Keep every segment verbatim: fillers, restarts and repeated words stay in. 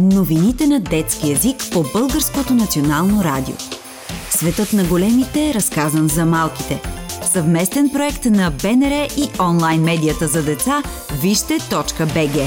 Новините на детски език по Българското национално радио. Светът на големите е разказан за малките. Съвместен проект на БНР и онлайн медията за деца вижте точка би джи.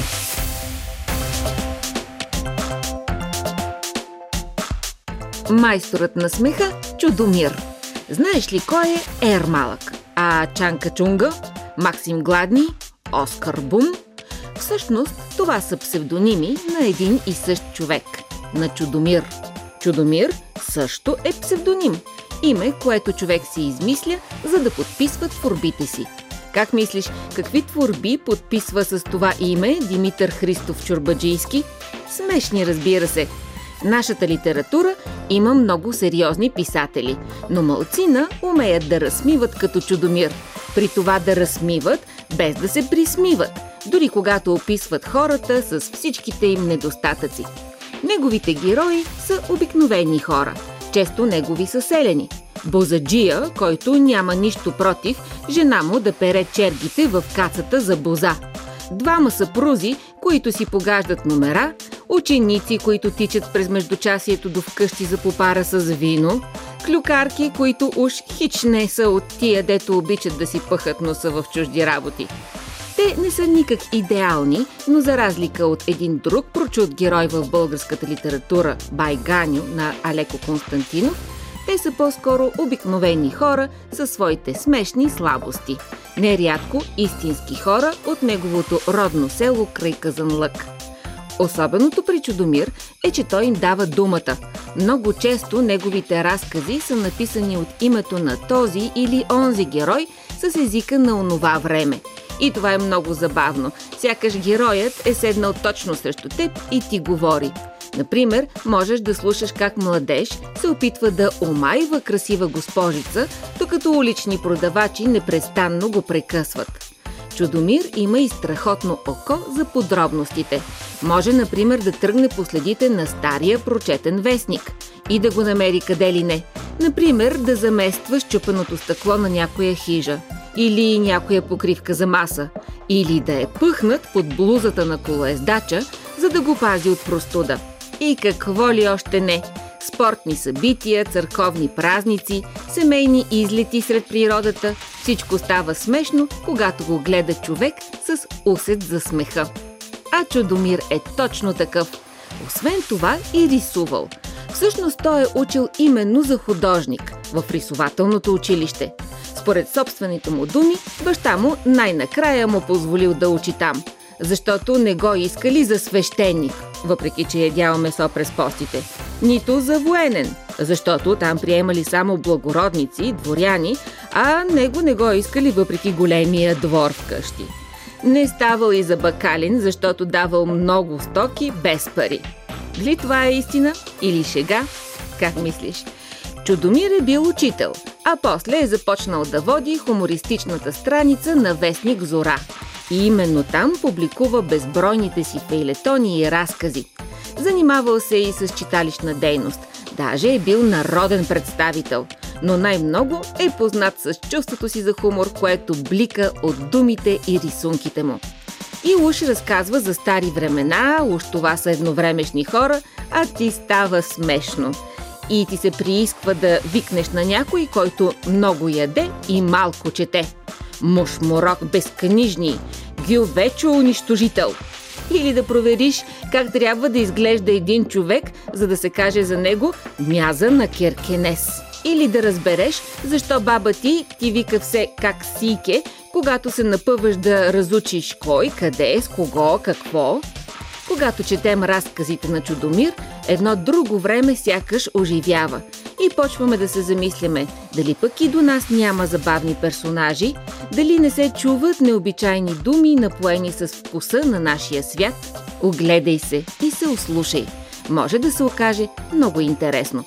Майсторът на смеха Чудомир. Знаеш ли кой е Ер Малък? А Чанка Чунга, Максим Гладни, Оскар Бум? Всъщност това са псевдоними на един и същ човек – на Чудомир. Чудомир също е псевдоним – име, което човек си измисля, за да подписва творбите си. Как мислиш, какви творби подписва с това име Димитър Христов Чорбаджийски? Смешни, разбира се. В нашата литература има много сериозни писатели, но малцина умеят да разсмиват като Чудомир. При това да разсмиват, без да се присмиват, дори когато описват хората с всичките им недостатъци. Неговите герои са обикновени хора, често негови съселени. Бозаджия, който няма нищо против жена му да пере чергите в кацата за боза. Двама съпрузи, които си погаждат номера, ученици, които тичат през междучасието до вкъщи за попара с вино, клюкарки, които уж хич не са от тия, дето обичат да си пъхат носа в чужди работи. Те не са никак идеални, но за разлика от един друг прочут герой в българската литература Бай Ганьо на Алеко Константинов, те са по-скоро обикновени хора със своите смешни слабости. Нерядко истински хора от неговото родно село край Казанлък. Особеното при Чудомир е, че той им дава думата. Много често неговите разкази са написани от името на този или онзи герой с езика на онова време. И това е много забавно. Сякаш героят е седнал точно срещу теб и ти говори. Например, можеш да слушаш как младеж се опитва да омайва красива госпожица, докато улични продавачи непрестанно го прекъсват. Чудомир има и страхотно око за подробностите. Може, например, да тръгне по следите на стария прочетен вестник и да го намери къде ли не. Например, да замества счупеното стъкло на някоя хижа или някоя покривка за маса, или да е пъхнат под блузата на колоездача, за да го пази от простуда. И какво ли още не! Спортни събития, църковни празници, семейни излети сред природата – всичко става смешно, когато го гледа човек с усет за смеха. А Чудомир е точно такъв. Освен това и рисувал. Всъщност той е учил именно за художник в рисователното училище. Според собствените му думи, баща му най-накрая му позволил да учи там, защото не го искали за свещеник, въпреки че ядял месо през постите, нито за военен, защото там приемали само благородници, дворяни, а него не го искали въпреки големия двор вкъщи. Не ставал и за бакалин, защото давал много стоки без пари. Дали това е истина или шега? Как мислиш? Чудомир е бил учител, а после е започнал да води хумористичната страница на вестник Зора. И именно там публикува безбройните си фейлетони и разкази. Занимавал се и с читалищна дейност. Даже е бил народен представител. Но най-много е познат с чувството си за хумор, което блика от думите и рисунките му. И уж разказва за стари времена, уж това са едновремешни хора, а ти става смешно. И ти се приисква да викнеш на някой, който много яде и малко чете. Мушмурок безкнижни, гювечо унищожител. Или да провериш как трябва да изглежда един човек, за да се каже за него мяза на Керкенес. Или да разбереш защо баба ти ти вика все как сике, когато се напъваш да разучиш кой, къде, с кого, какво. Когато четем разказите на Чудомир, едно друго време сякаш оживява. И почваме да се замисляме, дали пък и до нас няма забавни персонажи, дали не се чуват необичайни думи, напоени с вкуса на нашия свят. Огледай се и се ослушай. Може да се окаже много интересно.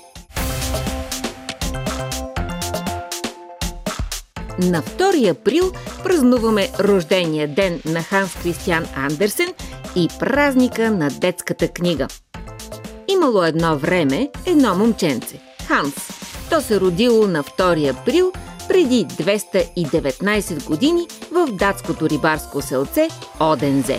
На втори април празнуваме рождения ден на Ханс Кристиан Андерсен и празника на детската книга. Имало едно време едно момченце – Ханс. То се родило на втори април преди двеста и деветнайсет години в датското рибарско селце Одензе.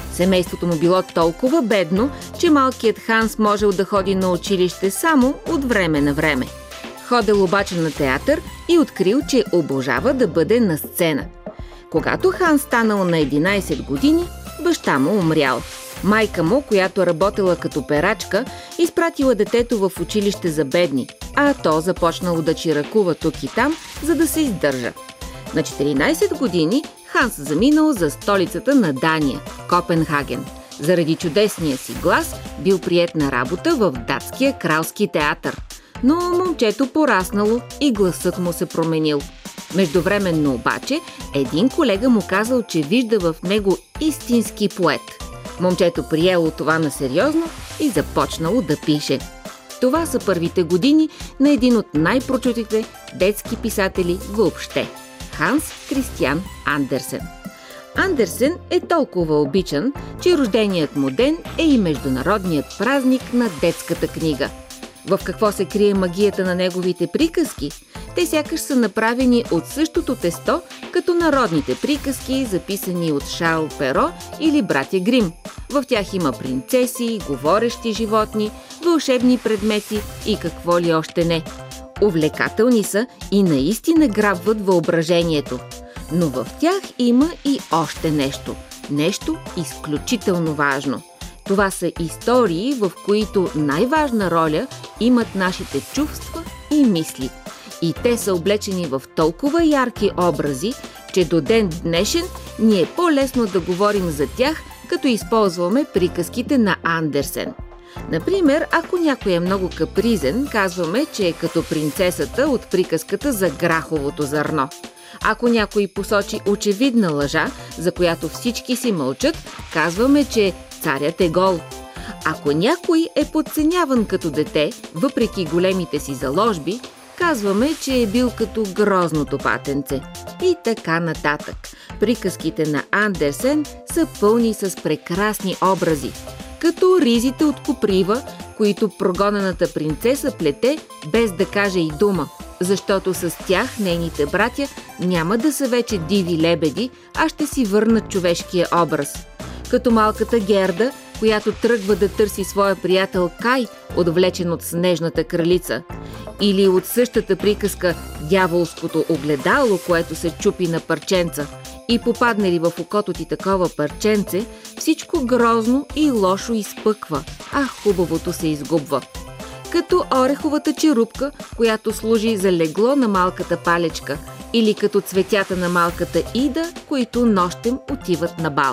Семейството му било толкова бедно, че малкият Ханс можел да ходи на училище само от време на време. Ходел обаче на театър и открил, че обожава да бъде на сцена. Когато Ханс станал на единайсет години, баща му умрял. Майка му, която работела като перачка, изпратила детето в училище за бедни, а то започнало да чиракува тук и там, за да се издържа. На четиринайсет години Ханс заминал за столицата на Дания – Копенхаген. Заради чудесния си глас бил приет на работа в датския кралски театър. Но момчето пораснало и гласът му се променил. Междувременно обаче, един колега му казал, че вижда в него истински поет. Момчето приело това на сериозно и започнало да пише. Това са първите години на един от най-прочутите детски писатели въобще – Ханс Кристиан Андерсен. Андерсен е толкова обичан, че рожденият му ден е и международният празник на детската книга. В какво се крие магията на неговите приказки? Те сякаш са направени от същото тесто, като народните приказки, записани от Шарл Перо или братя Грим. В тях има принцеси, говорещи животни, вълшебни предмети и какво ли още не. Увлекателни са и наистина грабват въображението. Но в тях има и още нещо. Нещо изключително важно. Това са истории, в които най-важна роля имат нашите чувства и мисли. И те са облечени в толкова ярки образи, че до ден днешен ни е по-лесно да говорим за тях, като използваме приказките на Андерсен. Например, ако някой е много капризен, казваме, че е като принцесата от приказката за граховото зърно. Ако някой посочи очевидна лъжа, за която всички си мълчат, казваме, че царят е гол. Ако някой е подценяван като дете, въпреки големите си заложби, казваме, че е бил като грозното патенце. И така нататък. Приказките на Андерсен са пълни с прекрасни образи, като ризите от коприва, които прогонената принцеса плете без да каже и дума, защото с тях нейните братя няма да са вече диви лебеди, а ще си върнат човешкия образ. Като малката Герда, която тръгва да търси своя приятел Кай, отвлечен от снежната кралица. Или от същата приказка Дяволското огледало, което се чупи на парченца. И попадне ли в окото ти такова парченце, всичко грозно и лошо изпъква, а хубавото се изгубва. Като ореховата черупка, която служи за легло на малката палечка, или като цветята на малката Ида, които нощем отиват на бал.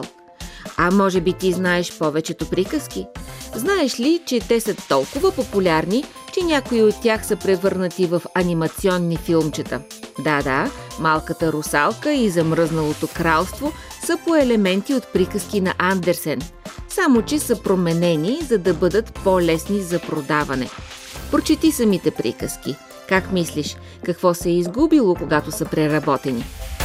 А може би ти знаеш повечето приказки? Знаеш ли, че те са толкова популярни, че някои от тях са превърнати в анимационни филмчета? Да-да, Малката русалка и Замръзналото кралство са по елементи от приказки на Андерсен, само че са променени, за да бъдат по-лесни за продаване. Прочети самите приказки. Как мислиш, какво се е изгубило, когато са преработени?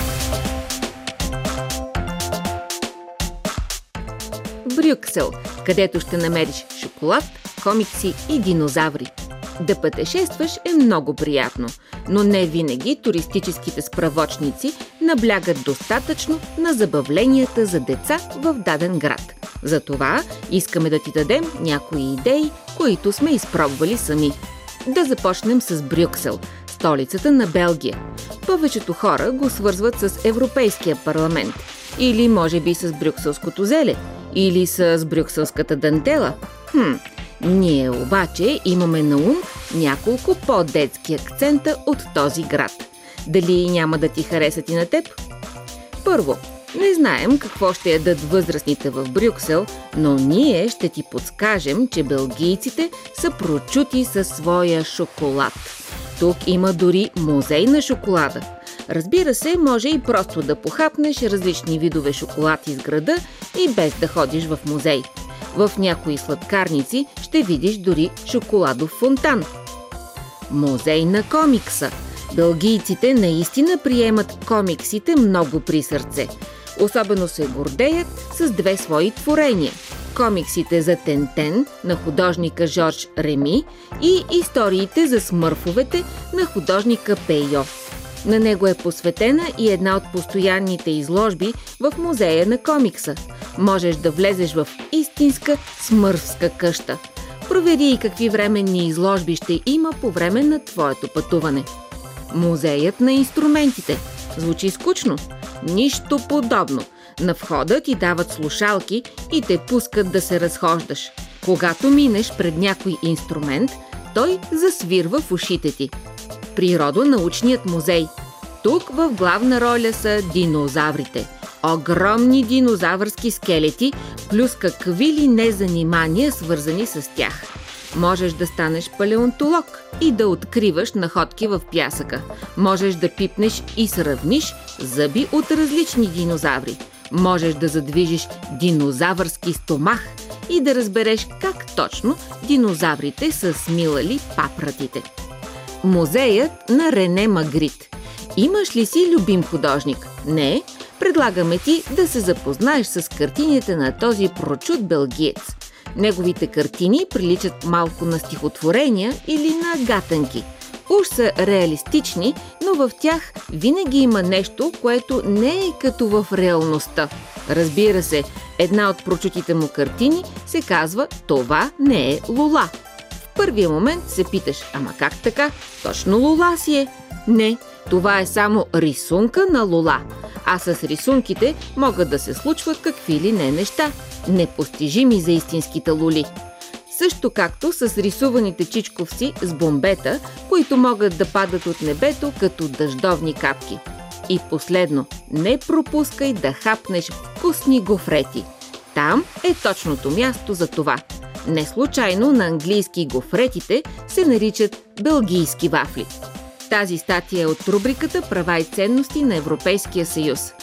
Брюксел, където ще намериш шоколад, комикси и динозаври. Да пътешестваш е много приятно, но не винаги туристическите справочници наблягат достатъчно на забавленията за деца в даден град. Затова искаме да ти дадем някои идеи, които сме изпробвали сами. Да започнем с Брюксел, столицата на Белгия. Повечето хора го свързват с Европейския парламент, или може би с брюкселското зеле, или с брюкселската дантела. Хм, ние обаче имаме на ум няколко по-детски акцента от този град. Дали няма да ти харесат и на теб? Първо, не знаем какво ще ядат възрастните в Брюксел, но ние ще ти подскажем, че белгийците са прочути със своя шоколад. Тук има дори музей на шоколада. Разбира се, може и просто да похапнеш различни видове шоколад из града и без да ходиш в музей. В някои сладкарници ще видиш дори шоколадов фонтан. Музей на комикса. Белгийците наистина приемат комиксите много при сърце. Особено се гордеят с две свои творения – комиксите за Тентен на художника Жорж Реми и историите за смърфовете на художника Пейо. На него е посветена и една от постоянните изложби в Музея на комикса. Можеш да влезеш в истинска смърфска къща. Провери и какви временни изложби ще има по време на твоето пътуване. Музеят на инструментите. Звучи скучно? Нищо подобно. На входа ти дават слушалки и те пускат да се разхождаш. Когато минеш пред някой инструмент, той засвирва в ушите ти. Природонаучният музей. Тук в главна роля са динозаврите. Огромни динозавърски скелети, плюс какви ли не занимания, свързани с тях. Можеш да станеш палеонтолог и да откриваш находки в пясъка. Можеш да пипнеш и сравниш зъби от различни динозаври. Можеш да задвижиш динозавърски стомах и да разбереш как точно динозаврите са смилали папратите. Музеят на Рене Магрит. Имаш ли си любим художник? Не? Предлагаме ти да се запознаеш с картините на този прочут белгиец. Неговите картини приличат малко на стихотворения или на гатанки. Уж са реалистични, но в тях винаги има нещо, което не е като в реалността. Разбира се, една от прочутите му картини се казва "Това не е лула". В първия момент се питаш: ама как така? Точно лула си е. Не, това е само рисунка на лула. А с рисунките могат да се случват какви ли не неща, непостижими за истинските лули. Също както с рисуваните чичковци с бомбета, които могат да падат от небето като дъждовни капки. И последно, не пропускай да хапнеш вкусни гофрети. Там е точното място за това. Не случайно на английски гофретите се наричат белгийски вафли. Тази статия е от рубриката "Права и ценности на Европейския съюз".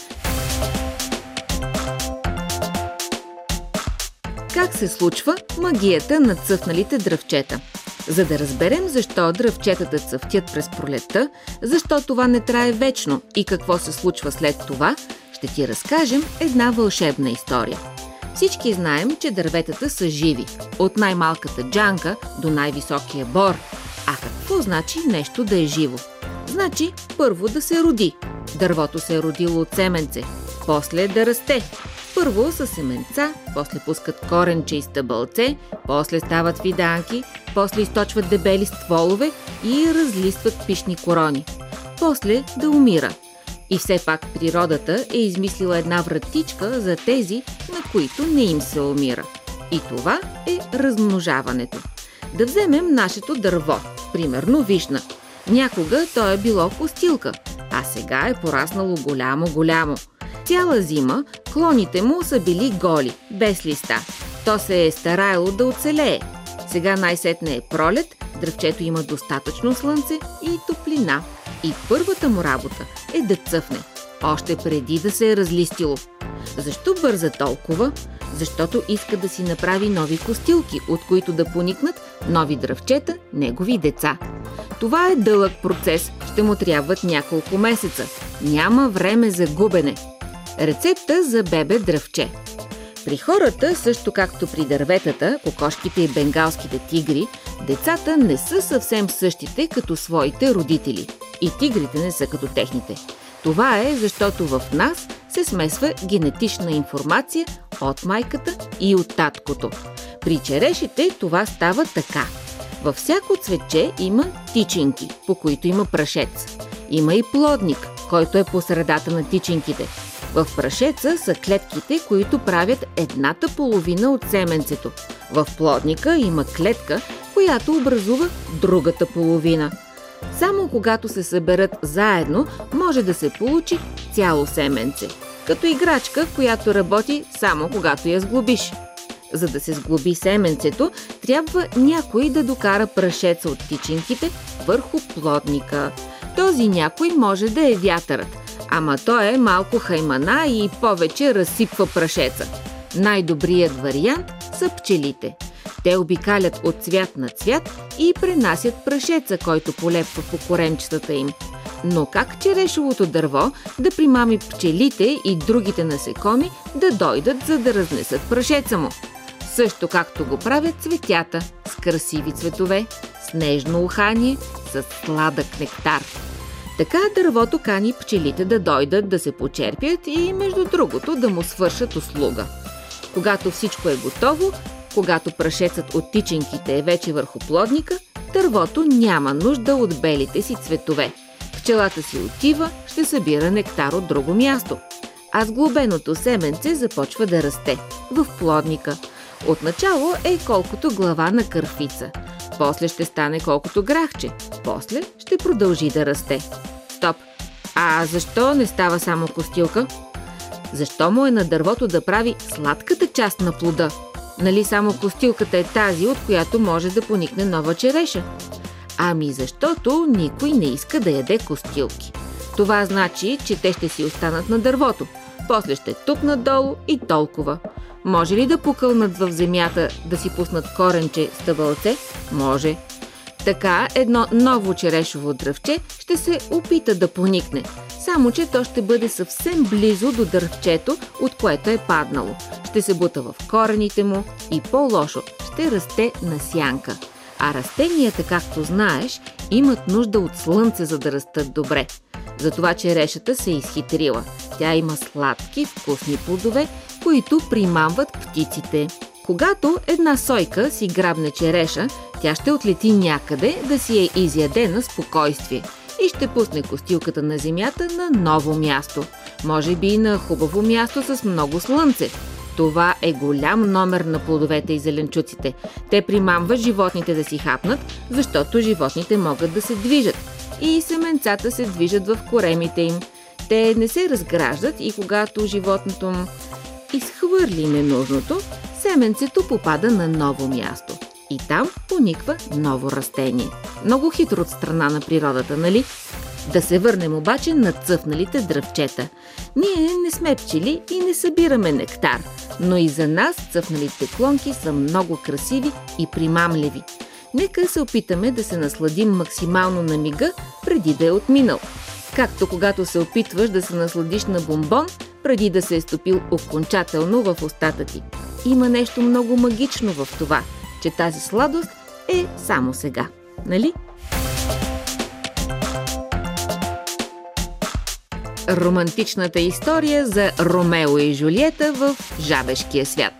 Как се случва магията на цъфналите дръвчета? За да разберем защо дръвчетата цъфтят през пролетта, защо това не трае вечно и какво се случва след това, ще ти разкажем една вълшебна история. Всички знаем, че дърветата са живи, от най-малката джанка до най-високия бор. А какво значи нещо да е живо? Значи първо да се роди. Дървото се е родило от семенце, после да расте. Първо са семенца, после пускат коренче и стъбълце, после стават фиданки, после източват дебели стволове и разлистват пишни корони. После да умира. И все пак природата е измислила една вратичка за тези, на които не им се умира. И това е размножаването. Да вземем нашето дърво, примерно вишна. Някога то е било костилка, а сега е пораснало голямо-голямо. Цяла зима клоните му са били голи, без листа. То се е стараело да оцелее. Сега най-сетне е пролет, дръвчето има достатъчно слънце и топлина. И първата му работа е да цъфне, още преди да се е разлистило. Защо бърза толкова? Защото иска да си направи нови костилки, от които да поникнат нови дръвчета, негови деца. Това е дълъг процес, ще му трябват няколко месеца. Няма време за губене. Рецепта за бебе дръвче. При хората, също както при дърветата, кокошките и бенгалските тигри, децата не са съвсем същите като своите родители. И тигрите не са като техните. Това е защото в нас се смесва генетична информация от майката и от таткото. При черешите това става така. Във всяко цветче има тичинки, по които има прашец. Има и плодник, който е по средата на тичинките. В прашеца са клетките, които правят едната половина от семенцето. В плодника има клетка, която образува другата половина. Само когато се съберат заедно, може да се получи цяло семенце. Като играчка, която работи само когато я сглобиш. За да се сглоби семенцето, трябва някой да докара прашеца от тичинките върху плодника. Този някой може да е вятърът, ама той е малко хаймана и повече разсипва прашеца. Най-добрият вариант са пчелите. Те обикалят от цвят на цвят и пренасят прашеца, който полепва по коремчетата им. Но как черешовото дърво да примами пчелите и другите насекоми да дойдат, за да разнесат прашеца му? Също както го правят цветята, с красиви цветове, с нежно ухание, с сладък нектар. Така дървото кани пчелите да дойдат да се почерпят и между другото да му свършат услуга. Когато всичко е готово, когато прашецът от тичинките е вече върху плодника, дървото няма нужда от белите си цветове. Пчелата си отива, ще събира нектар от друго място. А сглобеното семенце започва да расте в плодника. Отначало е колкото глава на кърфица. После ще стане колкото грахче. После ще продължи да расте. Стоп! А защо не става само костилка? Защо му е на дървото да прави сладката част на плода? Нали само костилката е тази, от която може да поникне нова череша? Ами защото никой не иска да яде костилки. Това значи, че те ще си останат на дървото. После ще тупнат долу и толкова. Може ли да покълнат в земята, да си пуснат коренче, стъбълце? Може. Така едно ново черешово дръвче ще се опита да поникне. Само че то ще бъде съвсем близо до дървчето, от което е паднало. Ще се бута в корените му и по-лошо, ще расте на сянка. А растенията, както знаеш, имат нужда от слънце, за да растат добре. Затова черешата се е изхитрила. Тя има сладки, вкусни плодове, които примамват птиците. Когато една сойка си грабне череша, тя ще отлети някъде да си я изяде на спокойствие и ще пусне костилката на земята на ново място. Може би на хубаво място с много слънце. Това е голям номер на плодовете и зеленчуците. Те примамват животните да си хапнат, защото животните могат да се движат. И семенцата се движат в коремите им. Те не се разграждат и когато животното изхвърли ненужното, семенцето попада на ново място. И там пониква ново растение. Много хитро от страна на природата, нали? Да се върнем обаче на цъфналите дръвчета. Ние не сме пчели и не събираме нектар, но и за нас цъфналите клонки са много красиви и примамливи. Нека се опитаме да се насладим максимално на мига, преди да е отминал. Както когато се опитваш да се насладиш на бомбон, преди да се е стопил окончателно в устата ти. Има нещо много магично в това, че тази сладост е само сега. Нали? Романтичната история за Ромео и Жулиета в жабешкия свят.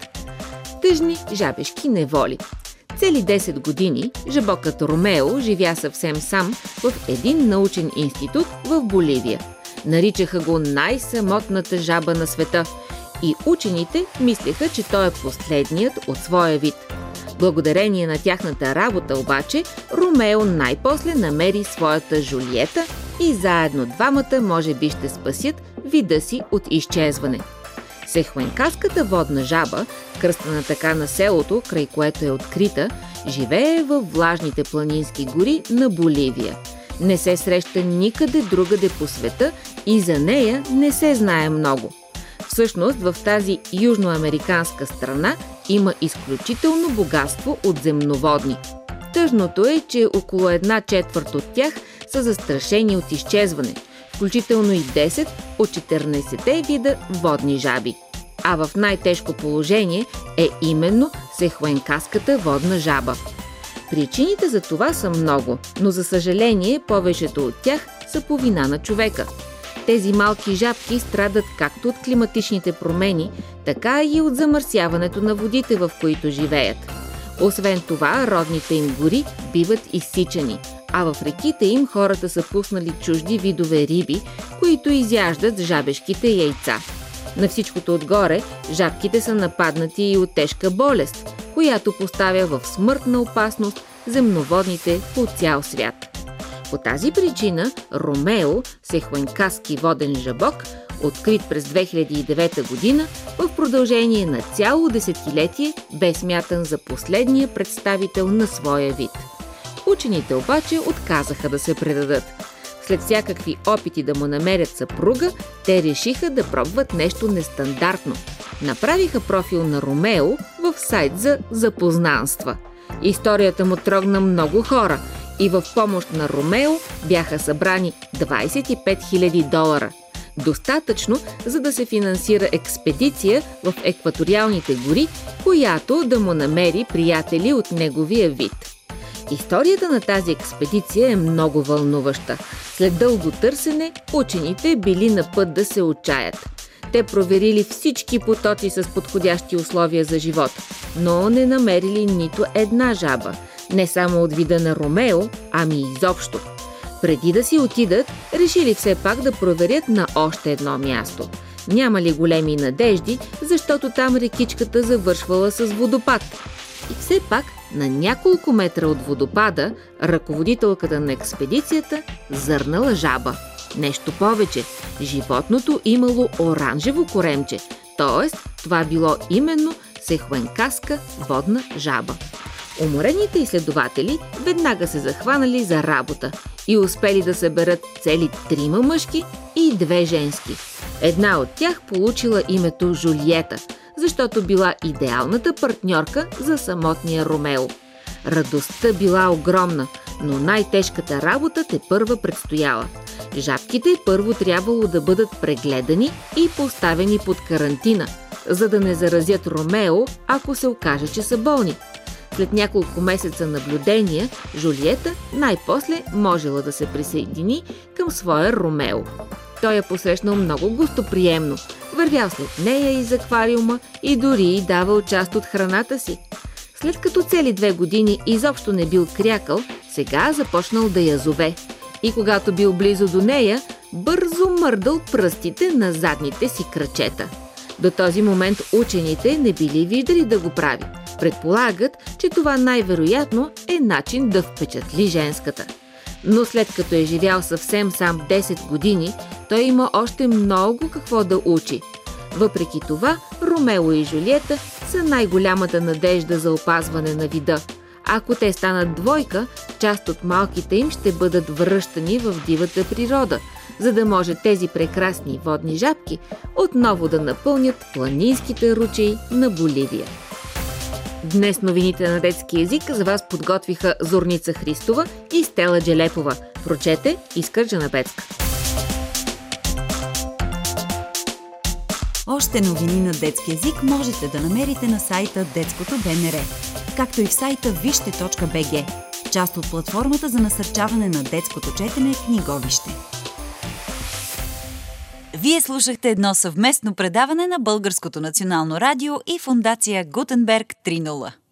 Тъжни жабешки неволи. Цели десет години жабокът Ромео живя съвсем сам в един научен институт в Боливия. Наричаха го най-самотната жаба на света и учените мислеха, че той е последният от своя вид. Благодарение на тяхната работа обаче, Ромео най-после намери своята Жулиета и заедно двамата може би ще спасят вида си от изчезване. Сехуенкаската водна жаба, кръстена така на селото, край което е открита, живее във влажните планински гори на Боливия. Не се среща никъде другаде по света и за нея не се знае много. Всъщност в тази южноамериканска страна има изключително богатство от земноводни. Тъжното е, че около една четвърт от тях са застрашени от изчезване, включително и десет от четиринайсетте вида водни жаби. А в най-тежко положение е именно сехуенкаската водна жаба. Причините за това са много, но за съжаление повечето от тях са по вина на човека. Тези малки жабки страдат както от климатичните промени, така и от замърсяването на водите, в които живеят. Освен това, родните им гори биват изсичани, а в реките им хората са пуснали чужди видове риби, които изяждат жабешките яйца. На всичкото отгоре, жабките са нападнати и от тежка болест, която поставя в смъртна опасност земноводните по цял свят. По тази причина Ромео, сехуенкаски воден жабок, открит през две хиляди и девета година, в продължение на цяло десетилетие бе смятан за последния представител на своя вид. Учените обаче отказаха да се предадат. След всякакви опити да му намерят съпруга, те решиха да пробват нещо нестандартно. Направиха профил на Ромео в сайт за запознанства. Историята му трогна много хора и в помощ на Ромео бяха събрани двайсет и пет хиляди долара. Достатъчно, за да се финансира експедиция в екваториалните гори, която да му намери приятели от неговия вид. Историята на тази експедиция е много вълнуваща. След дълго търсене, учените били на път да се отчаят. Те проверили всички потоци с подходящи условия за живот, но не намерили нито една жаба. Не само от вида на Ромео, ами изобщо. Преди да си отидат, решили все пак да проверят на още едно място. Няма ли големи надежди, защото там рекичката завършвала с водопад. И все пак, на няколко метра от водопада, ръководителката на експедицията зърнала жаба. Нещо повече, животното имало оранжево коремче, т.е. това било именно сехуенкаска водна жаба. Уморените изследователи веднага се захванали за работа и успели да съберат цели трима мъжки и две женски. Една от тях получила името Жулиета, защото била идеалната партньорка за самотния Ромео. Радостта била огромна, но най-тежката работа тепърва предстояла. Жабките първо трябвало да бъдат прегледани и поставени под карантина, за да не заразят Ромео, ако се окаже, че са болни. След няколко месеца наблюдения, Жулиета най-после можела да се присъедини към своя Ромео. Той я посрещнал много гостоприемно, вървял след нея из аквариума и дори й давал част от храната си. След като цели две години изобщо не бил крякал, сега започнал да я зове. И когато бил близо до нея, бързо мърдал пръстите на задните си крачета. До този момент учените не били виждали да го прави. Предполагат, че това най-вероятно е начин да впечатли женската. Но след като е живял съвсем сам десет години, той има още много какво да учи. Въпреки това, Ромео и Жулиета са най-голямата надежда за опазване на вида. Ако те станат двойка, част от малките им ще бъдат връщани в дивата природа, за да може тези прекрасни водни жабки отново да напълнят планинските ручеи на Боливия. Днес новините на детски език за вас подготвиха Зорница Христова и Стела Джелепова. Прочете Искър Джанабецка. Още новини на детски език можете да намерите на сайта Детското БНР, както и в сайта вижте точка би джи, част от платформата за насърчаване на детското четене Книговище. Вие слушахте едно съвместно предаване на Българското национално радио и фондация Гутенберг три нула.